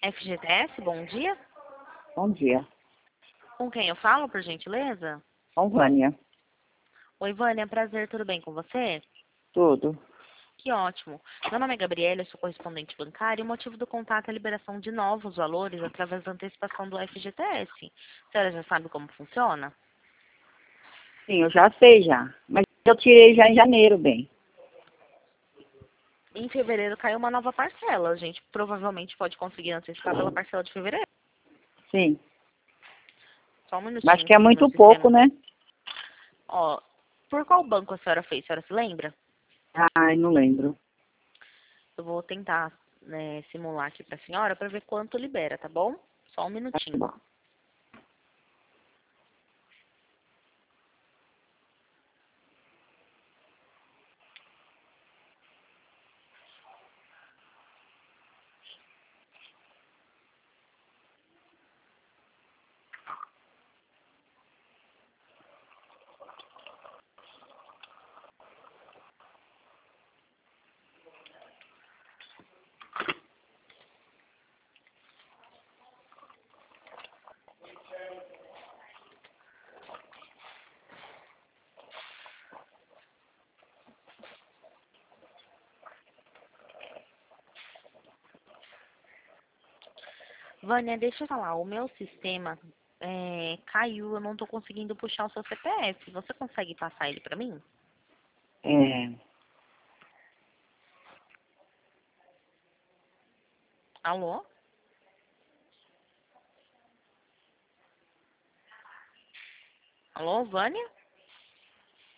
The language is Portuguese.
FGTS, bom dia. Bom dia. Com quem eu falo, por gentileza? Com Vânia. Oi, Vânia, prazer, tudo bem com você? Tudo. Que ótimo. Meu nome é Gabriela, eu sou correspondente bancária e o motivo do contato é a liberação de novos valores através da antecipação do FGTS. A senhora já sabe como funciona? Sim, eu já sei já. Mas eu tirei já em janeiro, bem. Em fevereiro caiu uma nova parcela. A gente provavelmente pode conseguir antecipar pela parcela de fevereiro. Sim. Só um Mas minutinho que é aqui no meu muito pouco, sistema. né? Ó, por qual banco a senhora fez? A senhora se lembra? Ai, não lembro. Eu vou tentar, simular aqui para a senhora para ver quanto libera, tá bom? Só um Tá minutinho. bom. Vânia, deixa eu falar, o meu sistema caiu, eu não estou conseguindo puxar o seu CPF. Você consegue passar ele para mim? É. Alô? Alô, Vânia?